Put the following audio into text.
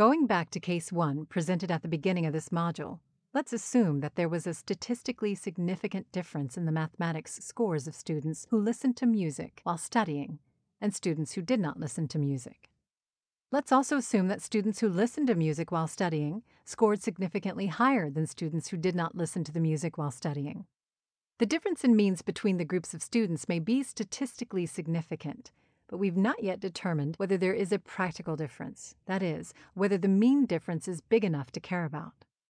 Going back to case 1 presented at the beginning of this module, let's assume that there was a statistically significant difference in the mathematics scores of students who listened to music while studying and students who did not listen to music. Let's also assume that students who listened to music while studying scored significantly higher than students who did not listen to the music while studying. The difference in means between the groups of students may be statistically significant, but we've not yet determined whether there is a practical difference, that is, whether the mean difference is big enough to care about.